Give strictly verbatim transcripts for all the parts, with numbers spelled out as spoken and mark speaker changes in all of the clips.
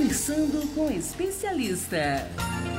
Speaker 1: Conversando com especialista.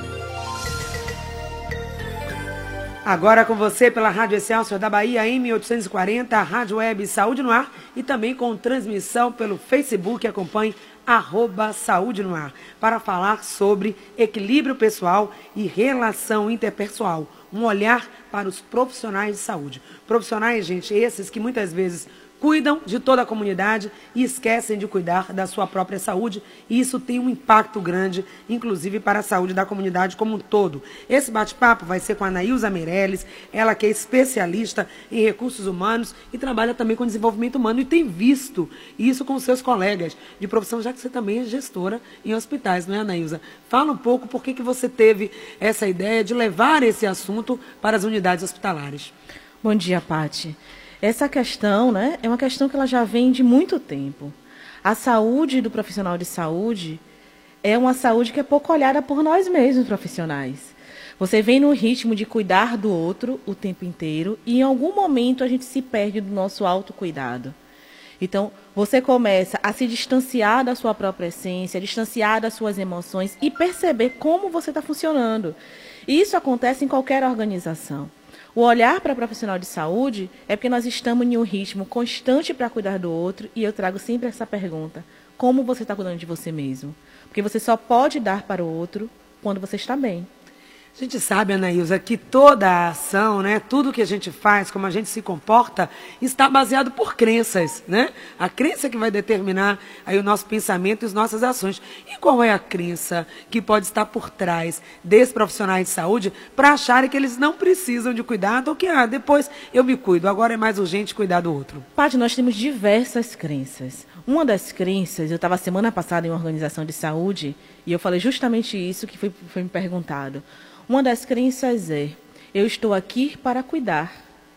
Speaker 2: Agora com você pela Rádio Excelsior da Bahia, M oitocentos e quarenta, Rádio Web Saúde no Ar e também com transmissão pelo Facebook. Acompanhe arroba Saúde no Ar para falar sobre equilíbrio pessoal e relação interpessoal. Um olhar para os profissionais de saúde. Profissionais, gente, esses que muitas vezes cuidam de toda a comunidade e esquecem de cuidar da sua própria saúde, e isso tem um impacto grande, inclusive para a saúde da comunidade como um todo. Esse bate-papo vai ser com a Anaílza Meirelles, ela que é especialista em recursos humanos e trabalha também com desenvolvimento humano e tem visto isso com seus colegas de profissão, já que você também é gestora em hospitais, não é, Anaílza? Fala um pouco por que que você teve essa ideia de levar esse assunto para as unidades hospitalares.
Speaker 3: Bom dia, Pati. Essa questão, né, é uma questão que ela já vem de muito tempo. A saúde do profissional de saúde é uma saúde que é pouco olhada por nós mesmos, profissionais. Você vem no ritmo de cuidar do outro o tempo inteiro e em algum momento a gente se perde do nosso autocuidado. Então, você começa a se distanciar da sua própria essência, distanciar das suas emoções e perceber como você está funcionando. E isso acontece em qualquer organização. O olhar para profissional de saúde é porque nós estamos em um ritmo constante para cuidar do outro e eu trago sempre essa pergunta: como você está cuidando de você mesmo? Porque você só pode dar para o outro quando você está bem.
Speaker 2: A gente sabe, Anaílza, que toda a ação, né, tudo que a gente faz, como a gente se comporta, está baseado por crenças, né? A crença que vai determinar aí o nosso pensamento e as nossas ações. E qual é a crença que pode estar por trás desses profissionais de saúde para acharem que eles não precisam de cuidado ou que ah, depois eu me cuido, agora é mais urgente cuidar do outro?
Speaker 3: Paty, nós temos diversas crenças. Uma das crenças, eu estava semana passada em uma organização de saúde e eu falei justamente isso que foi, foi me perguntado. Uma das crenças é: eu estou aqui para cuidar.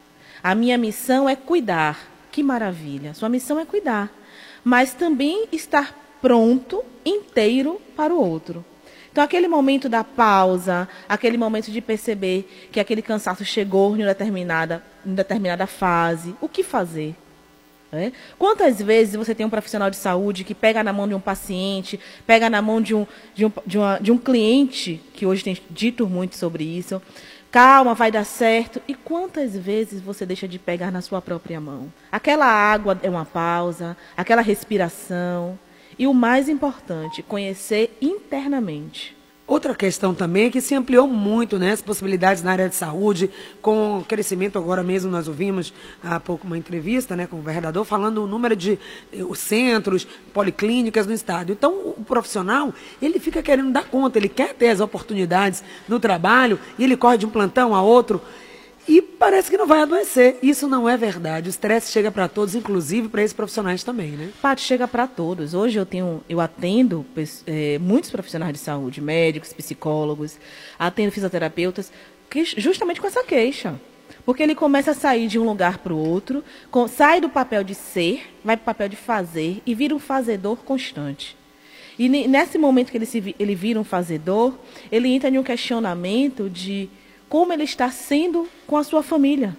Speaker 3: A minha missão é cuidar. Que maravilha, sua missão é cuidar. Mas também estar pronto, inteiro para o outro. Então, aquele momento da pausa, aquele momento de perceber que aquele cansaço chegou em determinada, em determinada fase, o que fazer? É? Quantas vezes você tem um profissional de saúde que pega na mão de um paciente, pega na mão de um, de um, de uma, de um cliente, que hoje tem dito muito sobre isso, calma, vai dar certo, e quantas vezes você deixa de pegar na sua própria mão? Aquela água é uma pausa, aquela respiração, e o mais importante, conhecer internamente.
Speaker 2: Outra questão também é que se ampliou muito, né, as possibilidades na área de saúde, com o crescimento. Agora mesmo nós ouvimos há pouco uma entrevista, né, com o vereador falando o número de os centros, policlínicas no estado. Então o profissional, ele fica querendo dar conta, ele quer ter as oportunidades no trabalho e ele corre de um plantão a outro e parece que não vai adoecer. Isso não é verdade. O estresse chega para todos, inclusive para esses profissionais também, né?
Speaker 3: Paty, chega para todos. Hoje eu tenho, eu atendo é, muitos profissionais de saúde, médicos, psicólogos, atendo fisioterapeutas, que, justamente com essa queixa. Porque ele começa a sair de um lugar para o outro, com, sai do papel de ser, vai para o papel de fazer e vira um fazedor constante. E nesse momento que ele, se, ele vira um fazedor, ele entra em um questionamento de como ele está sendo com a sua família.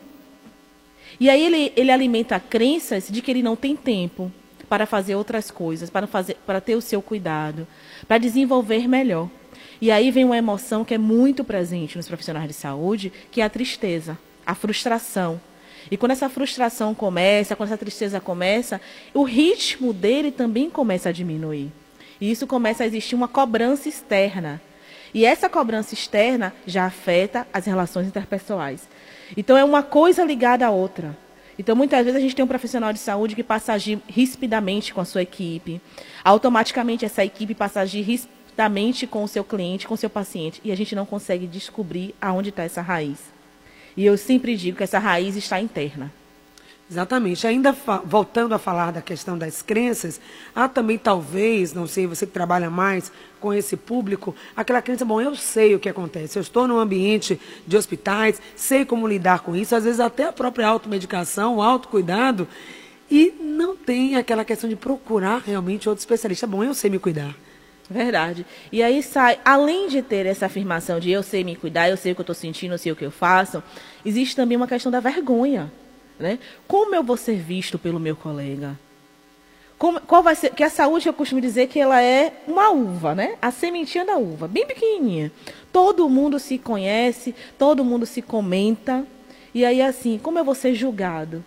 Speaker 3: E aí ele, ele alimenta crenças de que ele não tem tempo para fazer outras coisas, para, fazer, para ter o seu cuidado, para desenvolver melhor. E aí vem uma emoção que é muito presente nos profissionais de saúde, que é a tristeza, a frustração. E quando essa frustração começa, quando essa tristeza começa, o ritmo dele também começa a diminuir. E isso começa a existir uma cobrança externa. E essa cobrança externa já afeta as relações interpessoais. Então, é uma coisa ligada à outra. Então, muitas vezes a gente tem um profissional de saúde que passa a agir rispidamente com a sua equipe. Automaticamente, essa equipe passa a agir rispidamente com o seu cliente, com o seu paciente. E a gente não consegue descobrir aonde está essa raiz. E eu sempre digo que essa raiz está interna.
Speaker 2: Exatamente. Ainda voltando a falar da questão das crenças, há também talvez, não sei, você que trabalha mais com esse público, aquela crença, bom, eu sei o que acontece, eu estou num ambiente de hospitais, sei como lidar com isso, às vezes até a própria automedicação, o autocuidado, e não tem aquela questão de procurar realmente outro especialista. Bom, eu sei me cuidar.
Speaker 3: Verdade. E aí sai, além de ter essa afirmação de eu sei me cuidar, eu sei o que eu estou sentindo, eu sei o que eu faço, existe também uma questão da vergonha. Né? Como eu vou ser visto pelo meu colega? como, qual vai ser, que a saúde, eu costumo dizer que ela é uma uva, né? A sementinha da uva, bem pequenininha. Todo mundo se conhece, todo mundo se comenta. E aí, assim, como eu vou ser julgado?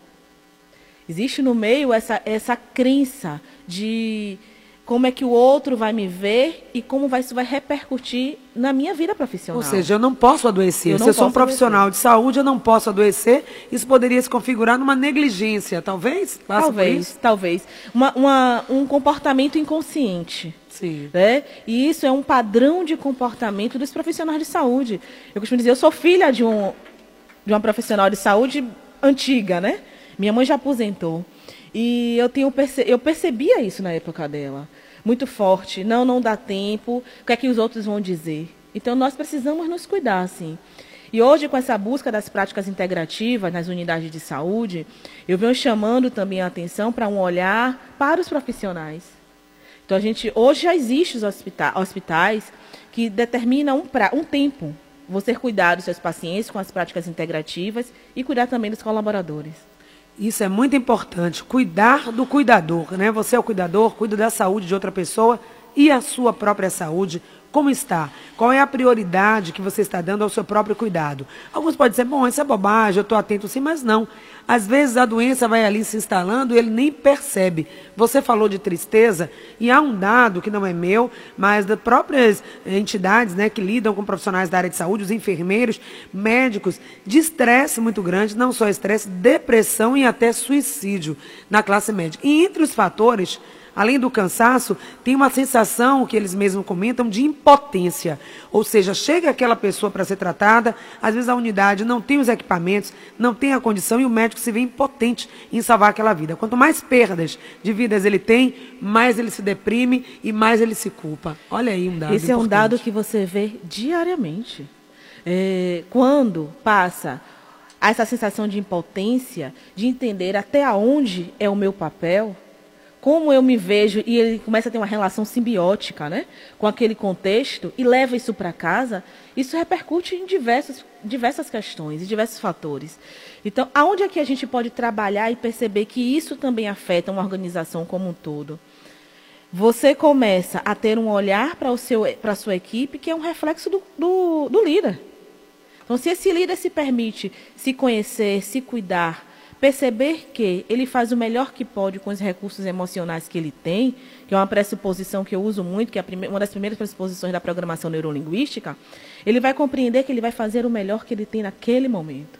Speaker 3: Existe no meio essa, essa crença de como é que o outro vai me ver e como vai, isso vai repercutir na minha vida profissional.
Speaker 2: Ou seja, eu não posso adoecer.
Speaker 3: Eu
Speaker 2: Se
Speaker 3: não
Speaker 2: eu sou um
Speaker 3: posso
Speaker 2: profissional
Speaker 3: adoecer.
Speaker 2: de saúde, eu não posso adoecer. Isso poderia se configurar numa negligência, talvez? Passa por
Speaker 3: Talvez,
Speaker 2: isso?
Speaker 3: talvez. Uma, uma, um comportamento inconsciente.
Speaker 2: Sim.
Speaker 3: Né? E isso é um padrão de comportamento dos profissionais de saúde. Eu costumo dizer, eu sou filha de, um, de uma profissional de saúde antiga, né? Minha mãe já aposentou. E eu, tenho perce... eu percebia isso na época dela. Muito forte. Não, não dá tempo. O que é que os outros vão dizer? Então, nós precisamos nos cuidar, assim. E hoje, com essa busca das práticas integrativas nas unidades de saúde, eu venho chamando também a atenção para um olhar para os profissionais. Então, a gente, hoje já existem os hospita... hospitais que determinam um, pra... um tempo. Você cuidar dos seus pacientes com as práticas integrativas e cuidar também dos colaboradores.
Speaker 2: Isso é muito importante, cuidar do cuidador, né? Você é o cuidador, cuida da saúde de outra pessoa e a sua própria saúde. Como está? Qual é a prioridade que você está dando ao seu próprio cuidado? Alguns podem dizer, bom, isso é bobagem, eu estou atento sim, mas não. Às vezes a doença vai ali se instalando e ele nem percebe. Você falou de tristeza e há um dado que não é meu, mas das próprias entidades, né, que lidam com profissionais da área de saúde, os enfermeiros, médicos, de estresse muito grande, não só estresse, depressão e até suicídio na classe médica. E entre os fatores, além do cansaço, tem uma sensação, que eles mesmos comentam, de impotência. Ou seja, chega aquela pessoa para ser tratada, às vezes a unidade não tem os equipamentos, não tem a condição e o médico se vê impotente em salvar aquela vida. Quanto mais perdas de vidas ele tem, mais ele se deprime e mais ele se culpa. Olha aí um dado
Speaker 3: Esse é um
Speaker 2: importante.
Speaker 3: dado que você vê diariamente. É, quando passa essa sensação de impotência, de entender até onde é o meu papel, como eu me vejo, e ele começa a ter uma relação simbiótica, né, com aquele contexto, e leva isso para casa, isso repercute em diversos, diversas questões, em diversos fatores. Então, aonde é que a gente pode trabalhar e perceber que isso também afeta uma organização como um todo? Você começa a ter um olhar para a sua equipe que é um reflexo do, do, do líder. Então, se esse líder se permite se conhecer, se cuidar, perceber que ele faz o melhor que pode com os recursos emocionais que ele tem, que é uma pressuposição que eu uso muito, que é uma das primeiras pressuposições da programação neurolinguística, ele vai compreender que ele vai fazer o melhor que ele tem naquele momento.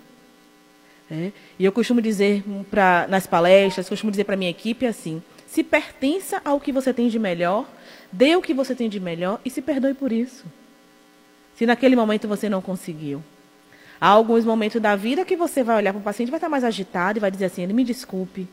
Speaker 3: É? E eu costumo dizer pra, nas palestras, costumo dizer para a minha equipe assim, se pertença ao que você tem de melhor, dê o que você tem de melhor e se perdoe por isso. Se naquele momento você não conseguiu. Há alguns momentos da vida que você vai olhar para o paciente, vai estar mais agitado e vai dizer assim, ele me desculpe.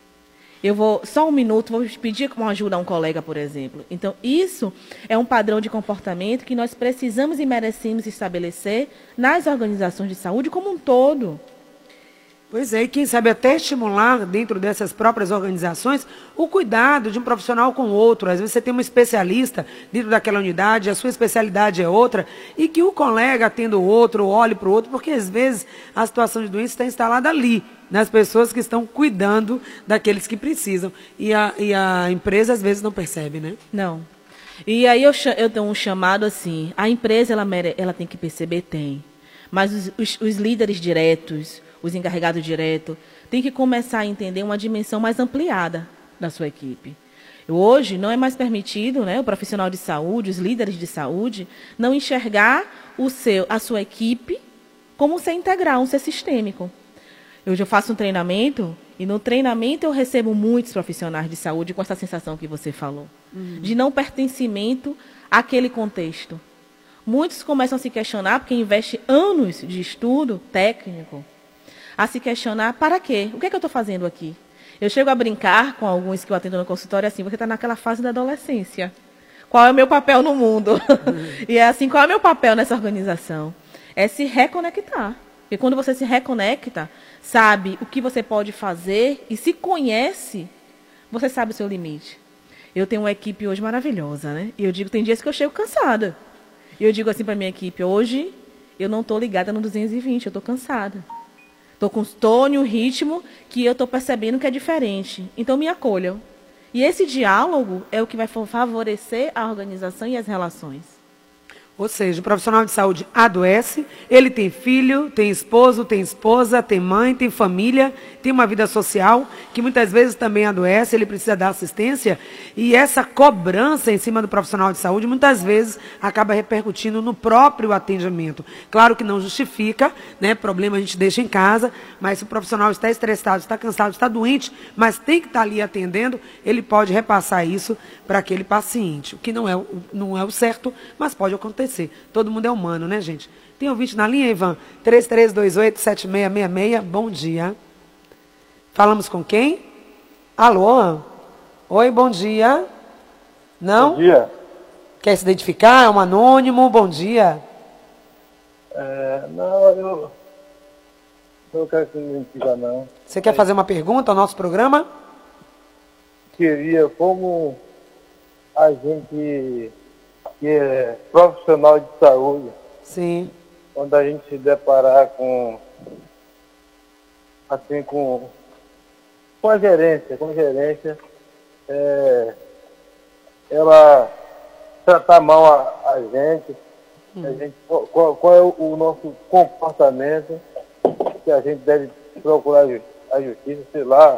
Speaker 3: Eu vou, só um minuto, vou pedir uma ajuda a um colega, por exemplo. Então, isso é um padrão de comportamento que nós precisamos e merecemos estabelecer nas organizações de saúde como um todo.
Speaker 2: Pois é, e quem sabe até estimular dentro dessas próprias organizações o cuidado de um profissional com o outro. Às vezes você tem um especialista dentro daquela unidade, a sua especialidade é outra, e que o colega atenda o outro, olhe para o outro, porque às vezes a situação de doença está instalada ali, nas pessoas que estão cuidando daqueles que precisam. E a, e a empresa às vezes não percebe, né?
Speaker 3: Não. E aí eu, eu dou um chamado assim, a empresa ela, mere, ela tem que perceber, tem. Mas os, os, os líderes diretos, os encarregados diretos, têm que começar a entender uma dimensão mais ampliada da sua equipe. Hoje não é mais permitido, né, o profissional de saúde, os líderes de saúde, não enxergar o seu, a sua equipe como um ser integral, um ser sistêmico. Eu já faço um treinamento e no treinamento eu recebo muitos profissionais de saúde com essa sensação que você falou, uhum. de não pertencimento àquele contexto. Muitos começam a se questionar, porque investem anos de estudo técnico, a se questionar, para quê? O que é que eu estou fazendo aqui? Eu chego a brincar com alguns que eu atendo no consultório, assim, você está naquela fase da adolescência. Qual é o meu papel no mundo? Uhum. E é assim, qual é o meu papel nessa organização? É se reconectar. Porque quando você se reconecta, sabe o que você pode fazer e se conhece, você sabe o seu limite. Eu tenho uma equipe hoje maravilhosa, né? E eu digo, tem dias que eu chego cansada. E eu digo assim para a minha equipe, hoje eu não estou ligada no duzentos e vinte, eu estou cansada. Estou com um tom e um ritmo que eu estou percebendo que é diferente. Então, me acolham. E esse diálogo é o que vai favorecer a organização e as relações.
Speaker 2: Ou seja, o profissional de saúde adoece, ele tem filho, tem esposo, tem esposa, tem mãe, tem família, tem uma vida social, que muitas vezes também adoece, ele precisa dar assistência, e essa cobrança em cima do profissional de saúde, muitas vezes, acaba repercutindo no próprio atendimento. Claro que não justifica, né, problema a gente deixa em casa, mas se o profissional está estressado, está cansado, está doente, mas tem que estar ali atendendo, ele pode repassar isso para aquele paciente, o que não é, o- não é o certo, mas pode acontecer. Todo mundo é humano, né, gente? Tem ouvinte na linha, Ivan? três três dois oito, sete seis seis seis. Bom dia. Falamos com quem? Alô? Oi, bom dia. Não?
Speaker 4: Bom dia.
Speaker 2: Quer se identificar? É um anônimo? Bom dia.
Speaker 4: É, não, eu não quero que me identificar, não.
Speaker 2: Você quer fazer uma pergunta ao nosso programa?
Speaker 4: Queria, como a gente que é profissional de saúde,
Speaker 2: Sim.
Speaker 4: quando a gente se deparar com, assim, com, com a gerência, com a gerência, é, ela tratar mal a, a gente, a gente qual, qual é o, o nosso comportamento que a gente deve procurar ju- a justiça, sei lá.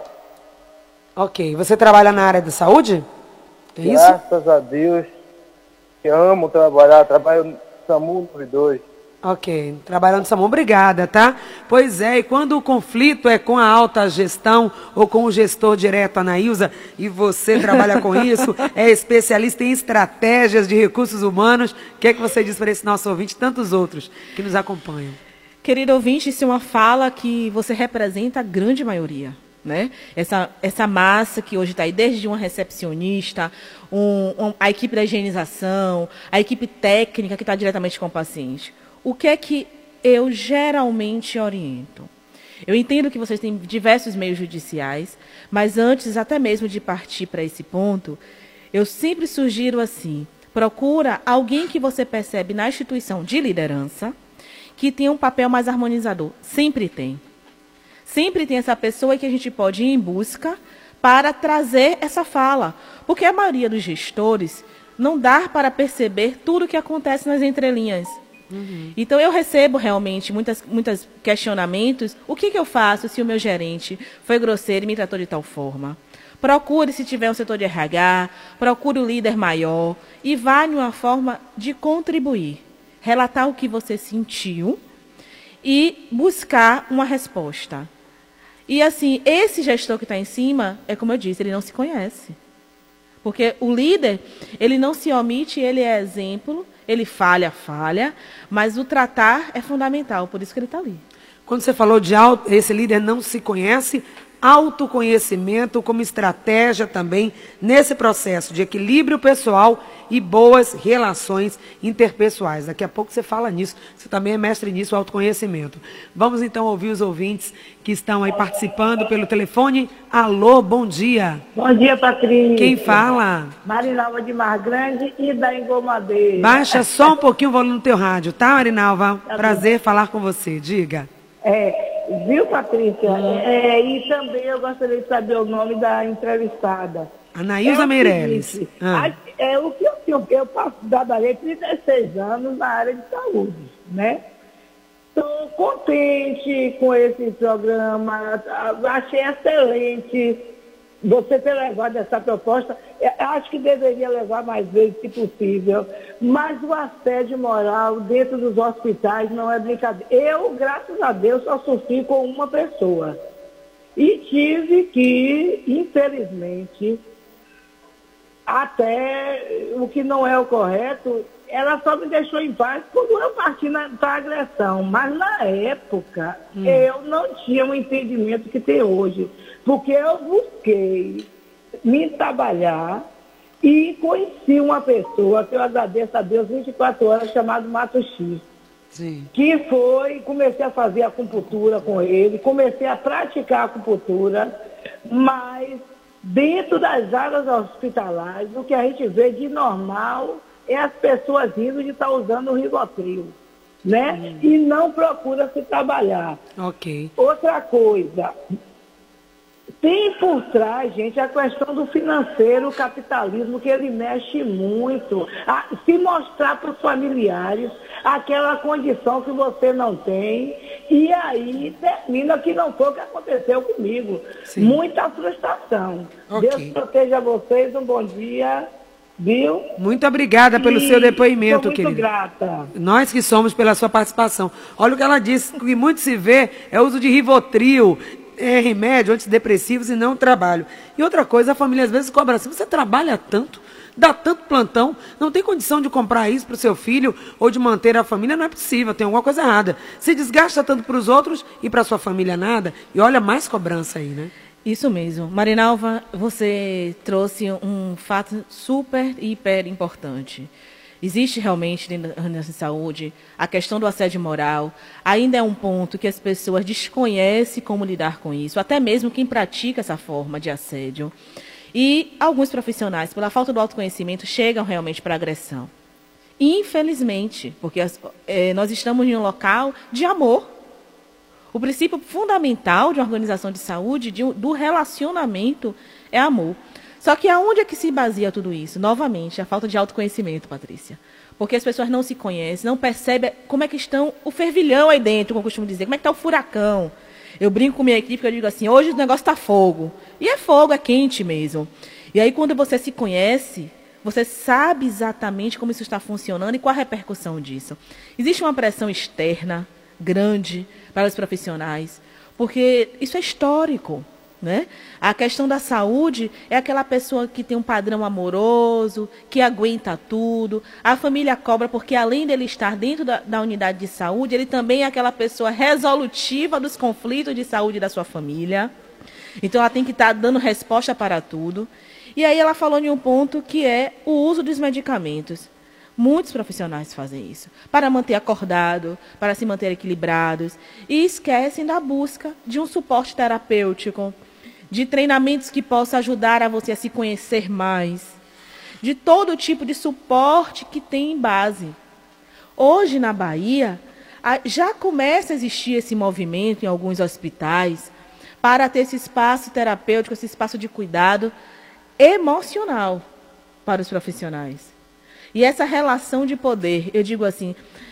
Speaker 2: Ok. Você trabalha na área de saúde? É isso?
Speaker 4: Graças a Deus, que amo trabalhar, trabalho no SAMU nove dois.
Speaker 2: Ok, trabalhando SAMU, obrigada, tá? Pois é, e quando o conflito é com a alta gestão ou com o gestor direto, Anaísa, e você trabalha com isso, é especialista em estratégias de recursos humanos, o que é que você diz para esse nosso ouvinte e tantos outros que nos acompanham?
Speaker 3: Querido ouvinte, isso é uma fala que você representa a grande maioria. Né? Essa, essa massa que hoje está aí, desde uma recepcionista, um, um, a equipe da higienização, a equipe técnica que está diretamente com o paciente. O que é que eu geralmente oriento? Eu entendo que vocês têm diversos meios judiciais, mas antes até mesmo de partir para esse ponto, eu sempre sugiro assim, procura alguém que você percebe na instituição de liderança, que tenha um papel mais harmonizador. Sempre tem. Sempre tem essa pessoa que a gente pode ir em busca para trazer essa fala. Porque a maioria dos gestores não dá para perceber tudo o que acontece nas entrelinhas. Uhum. Então, eu recebo realmente muitos muitas questionamentos. O que, que eu faço se o meu gerente foi grosseiro e me tratou de tal forma? Procure, se tiver um setor de R H, procure o líder maior e vá de uma forma de contribuir. Relatar o que você sentiu e buscar uma resposta. E, assim, esse gestor que está em cima, é como eu disse, ele não se conhece. Porque o líder, ele não se omite, ele é exemplo, ele falha, falha, mas o tratar é fundamental, por isso que ele está ali.
Speaker 2: Quando você falou de auto, esse líder não se conhece, autoconhecimento como estratégia também nesse processo de equilíbrio pessoal e boas relações interpessoais. Daqui a pouco você fala nisso, você também é mestre nisso, autoconhecimento. Vamos então ouvir os ouvintes que estão aí participando pelo telefone. Alô, bom dia.
Speaker 5: Bom dia, Patrícia.
Speaker 2: Quem fala?
Speaker 5: Marinalva de Mar Grande e da Engomadeira.
Speaker 2: Baixa só um pouquinho o volume do teu rádio, tá, Marinalva? Prazer falar com você, diga.
Speaker 5: É, viu, Patrícia? É, e também eu gostaria de saber o nome da entrevistada.
Speaker 2: Anaísa
Speaker 5: é
Speaker 2: Meireles.
Speaker 5: Seguinte,
Speaker 2: Ah.
Speaker 5: a- é o que eu tenho, eu passo da trinta e seis anos na área de saúde, né? Estou contente com esse programa, achei excelente você ter levado essa proposta. Eu acho que deveria levar mais vezes, se possível. Mas o assédio moral dentro dos hospitais não é brincadeira. Eu, graças a Deus, só sofri com uma pessoa. E tive que, infelizmente, até o que não é o correto, ela só me deixou em paz quando eu parti para a agressão. Mas, na época, hum. eu não tinha o entendimento que tem hoje. Porque eu busquei me trabalhar e conheci uma pessoa, que eu agradeço a Deus, vinte e quatro horas, chamado Mato X.
Speaker 2: Sim.
Speaker 5: Que foi, comecei a fazer acupuntura com ele, comecei a praticar acupuntura, mas dentro das áreas hospitalares, o que a gente vê de normal é as pessoas rindo de estar usando o Rivotril, né? Hum. E não procura se trabalhar.
Speaker 2: Ok.
Speaker 5: Outra coisa, Tem por trás, gente, a questão do financeiro, o capitalismo, que ele mexe muito. A, se mostrar para os familiares aquela condição que você não tem, e aí termina que não foi o que aconteceu comigo. Sim. Muita frustração. Okay. Deus proteja vocês, um bom dia. Viu?
Speaker 2: Muito obrigada pelo e seu depoimento,
Speaker 5: querida. Muito grata.
Speaker 2: Nós que somos pela sua participação. Olha o que ela disse, o que muito se vê é o uso de Rivotril, é remédio, antidepressivos e não trabalho. E outra coisa, a família às vezes cobra assim, você trabalha tanto, dá tanto plantão, não tem condição de comprar isso para o seu filho ou de manter a família, não é possível, tem alguma coisa errada. Se desgasta tanto para os outros e para a sua família nada, e olha mais cobrança aí, né?
Speaker 3: Isso mesmo. Marinalva, você trouxe um fato super, hiper importante. Existe realmente dentro da organização de saúde a questão do assédio moral. Ainda é um ponto que as pessoas desconhecem como lidar com isso, até mesmo quem pratica essa forma de assédio. E alguns profissionais, pela falta do autoconhecimento, chegam realmente para a agressão. Infelizmente, porque as, é, nós estamos em um local de amor. O princípio fundamental de uma organização de saúde, de, do relacionamento, é amor. Só que aonde é que se baseia tudo isso? Novamente, a falta de autoconhecimento, Patrícia. Porque as pessoas não se conhecem, não percebem como é que estão o fervilhão aí dentro, como eu costumo dizer, como é que está o furacão. Eu brinco com minha equipe, que eu digo assim, hoje o negócio está fogo. E é fogo, é quente mesmo. E aí, quando você se conhece, você sabe exatamente como isso está funcionando e qual a repercussão disso. Existe uma pressão externa grande para os profissionais, porque isso é histórico, né? A questão da saúde é aquela pessoa que tem um padrão amoroso, que aguenta tudo. A família cobra porque, além dele estar dentro da, da unidade de saúde, ele também é aquela pessoa resolutiva dos conflitos de saúde da sua família. Então, ela tem que estar dando resposta para tudo. E aí ela falou de um ponto que é o uso dos medicamentos. Muitos profissionais fazem isso, para manter acordado, para se manter equilibrados, e esquecem da busca de um suporte terapêutico, de treinamentos que possam ajudar a você a se conhecer mais, de todo tipo de suporte que tem em base. Hoje, na Bahia, já começa a existir esse movimento em alguns hospitais para ter esse espaço terapêutico, esse espaço de cuidado emocional para os profissionais. E essa relação de poder, eu digo assim,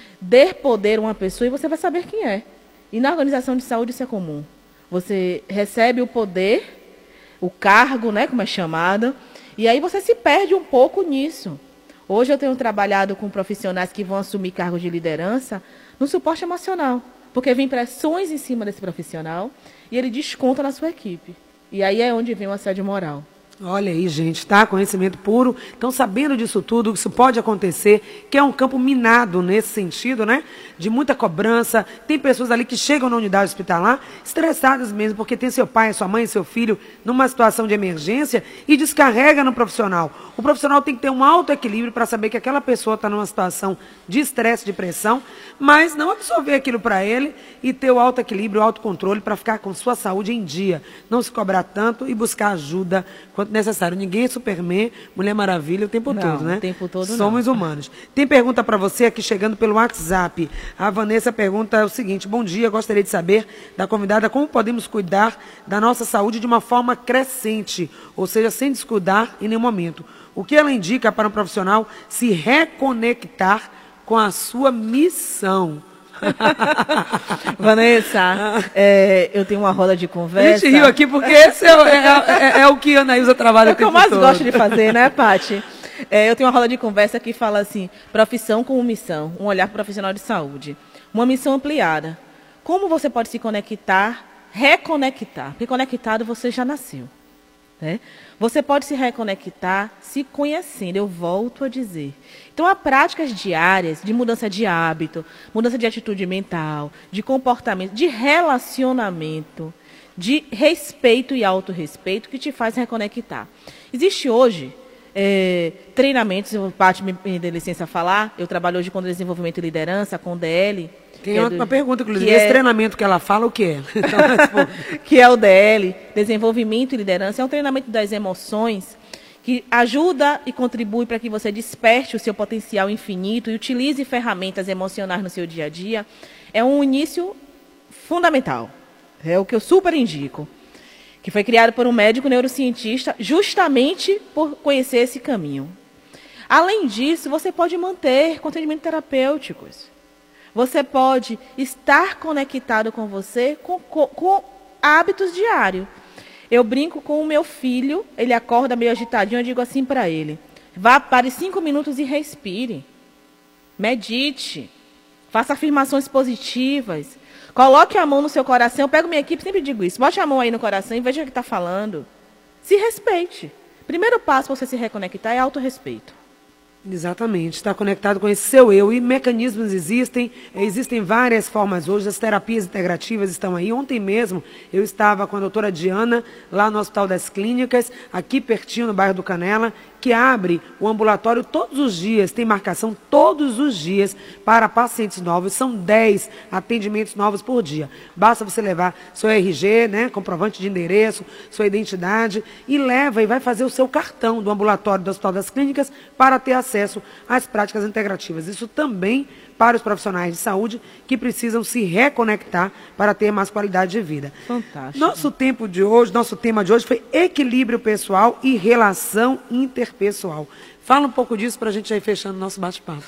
Speaker 3: dê poder a uma pessoa e você vai saber quem é. E na organização de saúde isso é comum. Você recebe o poder, o cargo, né, como é chamado, e aí você se perde um pouco nisso. Hoje eu tenho trabalhado com profissionais que vão assumir cargos de liderança no suporte emocional, porque vem pressões em cima desse profissional e ele desconta na sua equipe. E aí é onde vem o assédio moral.
Speaker 2: Olha aí, gente, tá? Conhecimento puro. Então, sabendo disso tudo, que isso pode acontecer, que é um campo minado nesse sentido, né? De muita cobrança. Tem pessoas ali que chegam na unidade hospitalar estressadas mesmo, porque tem seu pai, sua mãe, seu filho numa situação de emergência e descarrega no profissional. O profissional tem que ter um alto equilíbrio para saber que aquela pessoa está numa situação de estresse, de pressão, mas não absorver aquilo para ele e ter o alto equilíbrio, o autocontrole para ficar com sua saúde em dia. Não se cobrar tanto e buscar ajuda quanto necessário. Ninguém é Superman, Mulher Maravilha o tempo
Speaker 3: não,
Speaker 2: todo, né?
Speaker 3: O tempo todo
Speaker 2: Somos
Speaker 3: não.
Speaker 2: humanos. Tem pergunta para você aqui chegando pelo WhatsApp. A Vanessa pergunta o seguinte: bom dia, gostaria de saber da convidada como podemos cuidar da nossa saúde de uma forma crescente, ou seja, sem descuidar em nenhum momento. O que ela indica para um profissional se reconectar com a sua missão?
Speaker 3: Vanessa, é, eu tenho uma roda de conversa.
Speaker 2: A gente riu aqui porque esse é, é, é, é o que a Anaísa trabalha
Speaker 3: o que eu mais todo. gosto de fazer, né, Paty? É, eu tenho uma roda de conversa que fala assim: profissão como missão, um olhar profissional de saúde. Uma missão ampliada. Como você pode se conectar, reconectar? Porque conectado você já nasceu. Né? Você pode se reconectar se conhecendo, eu volto a dizer. Então, há práticas diárias de mudança de hábito, mudança de atitude mental, de comportamento, de relacionamento, de respeito e autorrespeito que te faz reconectar. Existe hoje é, treinamentos, o Paty me, me dê licença a falar, eu trabalho hoje com desenvolvimento e liderança, com D L.
Speaker 2: Tem é uma do, pergunta, inclusive, esse é, treinamento que ela fala, o que é?
Speaker 3: Então, que é o D L, Desenvolvimento e Liderança, é um treinamento das emoções que ajuda e contribui para que você desperte o seu potencial infinito e utilize ferramentas emocionais no seu dia a dia. É um início fundamental, é o que eu super indico. que foi criado por um médico neurocientista justamente por conhecer esse caminho. Além disso, você pode manter contendimentos terapêuticos. Você pode estar conectado com você com, com, com hábitos diários. Eu brinco com o meu filho, ele acorda meio agitadinho, eu digo assim para ele: vá, pare cinco minutos e respire. Medite. Faça afirmações positivas. Coloque a mão no seu coração. Eu pego minha equipe, sempre digo isso. Bote a mão aí no coração e veja o que está falando. Se respeite. Primeiro passo para você se reconectar é autorrespeito.
Speaker 2: Exatamente, está conectado com esse seu eu, e mecanismos existem, existem várias formas hoje, as terapias integrativas estão aí. Ontem mesmo eu estava com a doutora Diana, lá no Hospital das Clínicas, aqui pertinho no bairro do Canela, que abre o ambulatório todos os dias, tem marcação todos os dias para pacientes novos, são dez atendimentos novos por dia. Basta você levar seu R G, né, comprovante de endereço, sua identidade, e leva e vai fazer o seu cartão do ambulatório do Hospital das Clínicas para ter acesso às práticas integrativas. Isso também para os profissionais de saúde que precisam se reconectar para ter mais qualidade de vida.
Speaker 3: Fantástico.
Speaker 2: Nosso tempo de hoje, nosso tema de hoje foi equilíbrio pessoal e relação interpessoal. Fala um pouco disso para a gente ir fechando nosso bate-papo.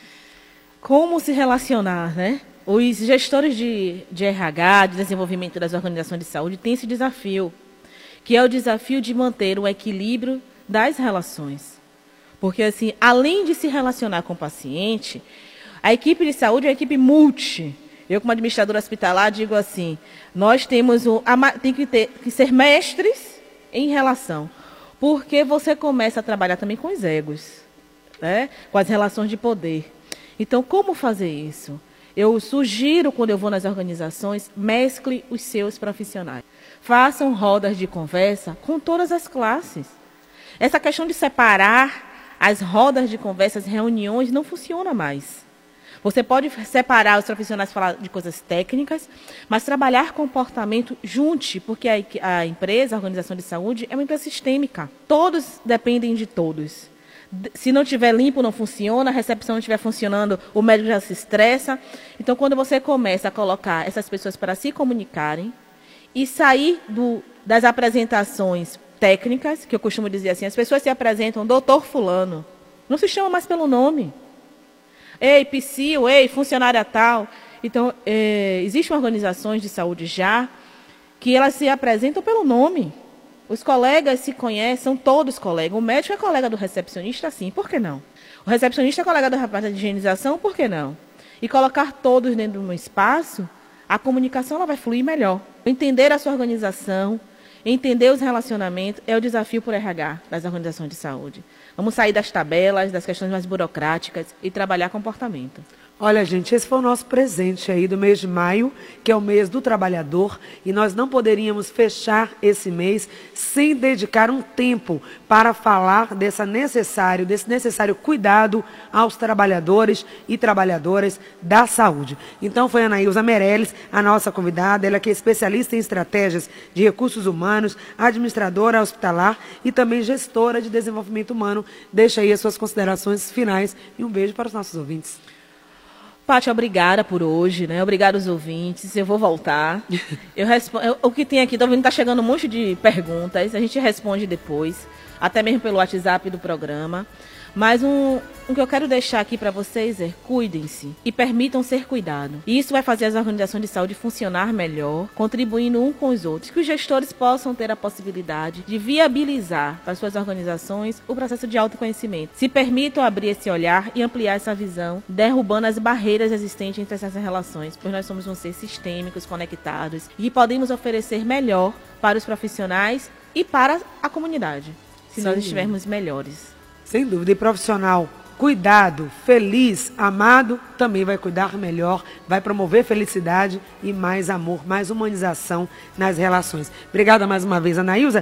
Speaker 3: Como se relacionar, né? Os gestores de, de R H, de desenvolvimento das organizações de saúde, têm esse desafio, que é o desafio de manter o equilíbrio das relações. Porque, assim, além de se relacionar com o paciente, a equipe de saúde é uma equipe multi. Eu, como administradora hospitalar, digo assim, nós temos o, a, tem que, ter, que ser mestres em relação. Porque você começa a trabalhar também com os egos, né? Com as relações de poder. Então, como fazer isso? Eu sugiro, quando eu vou nas organizações, mescle os seus profissionais. Façam rodas de conversa com todas as classes. Essa questão de separar as rodas de conversa, as reuniões, não funciona mais. Você pode separar os profissionais, falar de coisas técnicas, mas trabalhar comportamento junte, porque a, a empresa, a organização de saúde, é uma empresa sistêmica. Todos dependem de todos. Se não estiver limpo, não funciona, a recepção não estiver funcionando, o médico já se estressa. Então, quando você começa a colocar essas pessoas para se comunicarem e sair do, das apresentações técnicas, que eu costumo dizer assim, as pessoas se apresentam, doutor fulano, não se chama mais pelo nome. Ei, psiu, ei, funcionária tal. Então, é, existem organizações de saúde já que elas se apresentam pelo nome. Os colegas se conhecem, são todos colegas. O médico é colega do recepcionista, sim, por que não? O recepcionista é colega do rapaz de higienização, por que não? E colocar todos dentro de um espaço, a comunicação ela vai fluir melhor. Entender a sua organização, entender os relacionamentos é o desafio por R H das organizações de saúde. Vamos sair das tabelas, das questões mais burocráticas e trabalhar comportamento.
Speaker 2: Olha, gente, esse foi o nosso presente aí do mês de maio, que é o mês do trabalhador, e nós não poderíamos fechar esse mês sem dedicar um tempo para falar dessa necessário, desse necessário cuidado aos trabalhadores e trabalhadoras da saúde. Então foi a Anaílza Meirelles, a nossa convidada, ela que é especialista em estratégias de recursos humanos, administradora hospitalar e também gestora de desenvolvimento humano. Deixa aí as suas considerações finais e um beijo para os nossos ouvintes.
Speaker 3: Pátia, obrigada por hoje, né? Obrigada aos ouvintes. Eu vou voltar. Eu respondo, eu, o que tem aqui, estou vendo que está chegando um monte de perguntas. A gente responde depois, até mesmo pelo WhatsApp do programa. Mas um, o que eu quero deixar aqui para vocês é: cuidem-se e permitam ser cuidados. E isso vai fazer as organizações de saúde funcionar melhor, contribuindo um com os outros. Que os gestores possam ter a possibilidade de viabilizar para as suas organizações o processo de autoconhecimento. Se permitam abrir esse olhar e ampliar essa visão, derrubando as barreiras existentes entre essas relações, pois nós somos um ser sistêmicos, conectados, e podemos oferecer melhor para os profissionais e para a comunidade, se
Speaker 2: Sim.
Speaker 3: nós estivermos melhores.
Speaker 2: Sem dúvida, e profissional cuidado, feliz, amado, também vai cuidar melhor, vai promover felicidade e mais amor, mais humanização nas relações. Obrigada mais uma vez, Anaílza.